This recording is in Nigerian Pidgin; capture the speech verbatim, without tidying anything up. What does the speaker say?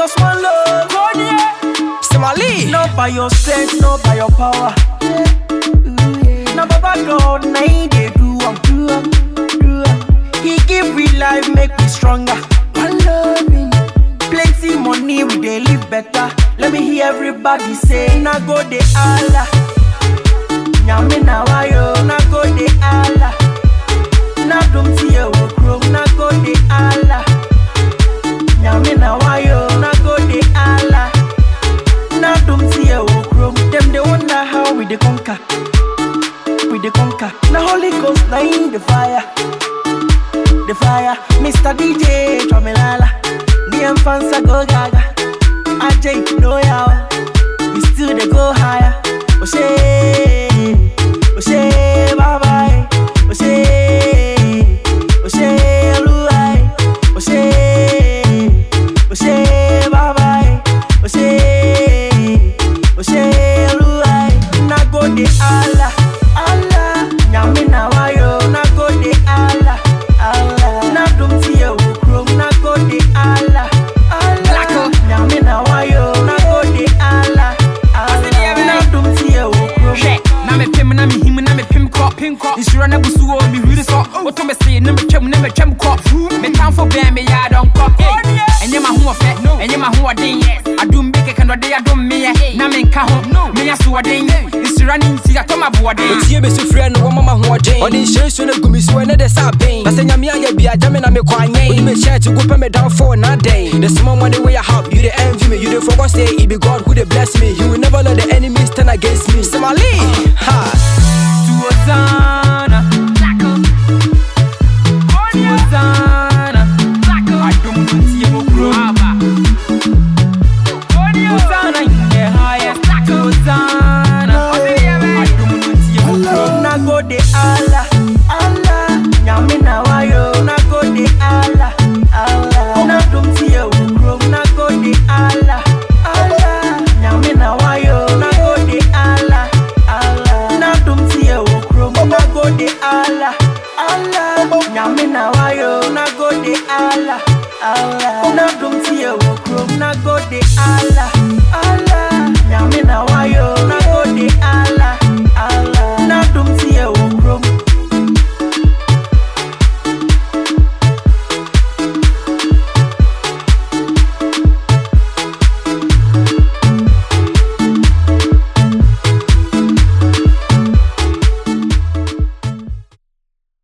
just one love. Somali. Not by your strength, not by your power. Now Baba God, now he dey do am, do am, do am. He give we life, make we stronger. One loving, plenty money, we dey live better. Let me hear everybody say, na go de Allah. Nyame na wayo, na go de Allah. Na dum tiye wo krom, na go de Allah. Nyame na wayo, na go de Allah. Na dum tiye wo krom. Them they wonder how we dey conquer. We dey conquer. Na Holy Ghost na in the fire. The fire. Mister D J Tramilala. The Fansa go gaga. Ajay no yawa. We still dey go higher. Oshe, Oshe, bye bye. Oshe, Oshe, Luai. Oshe, Oshe, bye bye. Oshe, Oshe, Luai. Na go de Allah, Allah. Nyame na wayo, na go de Allah, Allah. Na dum tiye wo krom, na go de Allah, Allah. Nyame na wayo, na go de Allah, Allah. Na dum tiye wo krom. Na me pim na me him na me pim ko pim ko. Isura na busu o mi huri so. Oto me say na me twem na me twem ko. Me time for ben me ya don ko. Enye ma ho ofe, enye ma ho odin. Adum be keke no de adum me ye. Na me nka ho, me ya so odin. Isura ni nti atoma bo odin. Otie be so frɛ no wo mama ho odin. Odin hye so na gumi so na de sa pain. Na se nyame aya bia jame na me kwanye. Odi me share to go pay me down for na day. The small money wey I have, you dey envy me. You dey forget say it be God who dey bless me. He will never let the enemies turn against me. Somali. Ha. Tuozana, Tuozana, Adum tiye mo kro. Tuozana in the highest. Tuozana, Adum tiye mo kro. Na go de Allah, Allah. Nyame na wayo, na go de Allah, Allah. Na dum tiye wo krom, na go de Allah, Allah. Nyame na wayo, na go de Allah, Allah. Na dum tiye wo krom, na go de Allah, Allah. Nyame na wayo, na go de Allah, Allah. Na dum tiye wo krom, na go de Allah, Allah. Nyame na wayo, na go de Allah.